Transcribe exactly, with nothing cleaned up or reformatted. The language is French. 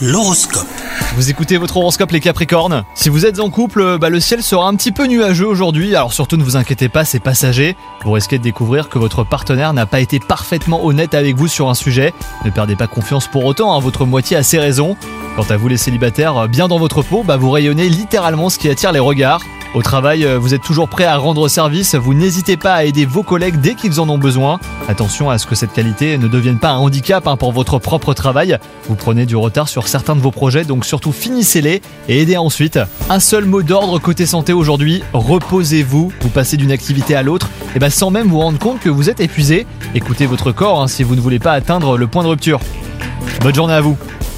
L'horoscope. Vous écoutez votre horoscope les Capricornes. Si vous êtes en couple, bah le ciel sera un petit peu nuageux aujourd'hui, alors surtout ne vous inquiétez pas, c'est passager. Vous risquez de découvrir que votre partenaire n'a pas été parfaitement honnête avec vous sur un sujet. Ne perdez pas confiance pour autant, hein, votre moitié a ses raisons. Quant à vous les célibataires, bien dans votre peau, bah vous rayonnez littéralement ce qui attire les regards. Au travail, vous êtes toujours prêt à rendre service, vous n'hésitez pas à aider vos collègues dès qu'ils en ont besoin. Attention à ce que cette qualité ne devienne pas un handicap hein, pour votre propre travail. Vous prenez du retard sur certains de vos projets, donc surtout finissez-les et aidez ensuite. Un seul mot d'ordre côté santé aujourd'hui, reposez-vous. Vous passez d'une activité à l'autre et bah sans même vous rendre compte que vous êtes épuisé. Écoutez votre corps hein, si vous ne voulez pas atteindre le point de rupture. Bonne journée à vous.